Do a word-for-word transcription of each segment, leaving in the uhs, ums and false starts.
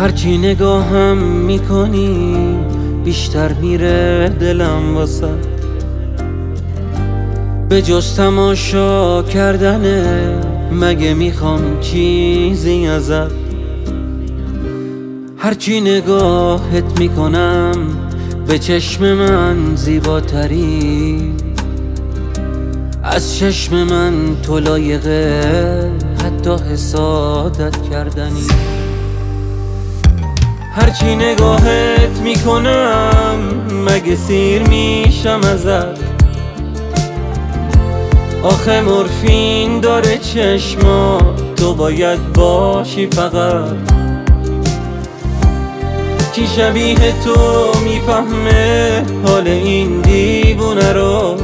هرچی نگاهم میکنی بیشتر میره دلم واسه، به جز تماشا کردنه مگه میخوام چیزی ازت. هرچی نگاهت میکنم به چشم من زیباتری، از چشم من تو لایقه حتی حسادت کردنی. هرچی نگاهت میکنم مگه سیر میشم ازت، آخه مورفین داره چشما تو باید باشی فقط. کی شبیه تو میفهمه حال این دیوونه رو،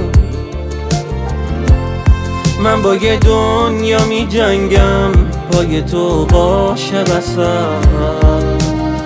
من با یه دنیا می جنگم پای تو باشه وسط.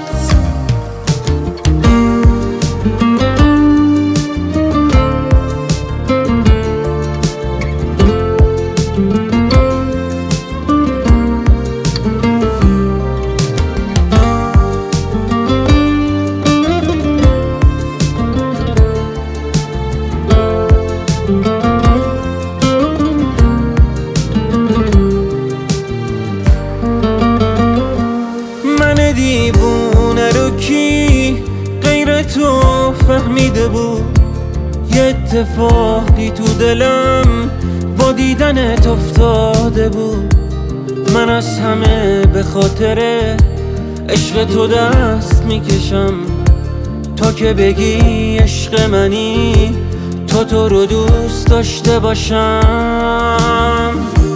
دیوونه رو کی غیر تو فهمیده بود؟ یه اتفاقی تو دلم با دیدنت افتاده بود. من از همه به خاطر عشق تو دست میکشم، تا که بگی عشق منی تو تو رو دوست داشته باشم.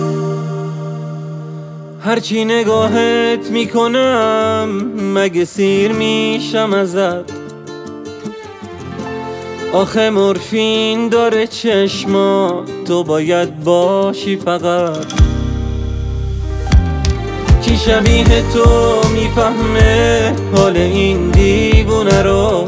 هرچی نگاهت میکنم مگه سیر میشم ازت، آخه مورفین داره چشما تو باید باشی فقط. کی شبیه تو میفهمه حال این دیوونه رو،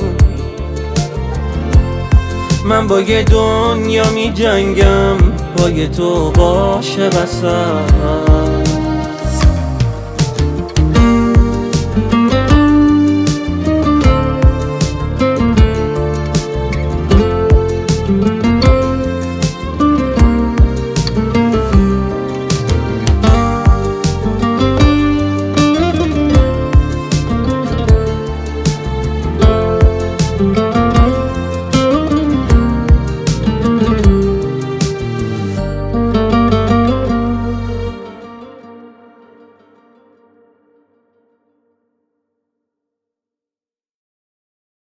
من با یه دنیا میجنگم پای تو باشه وسط.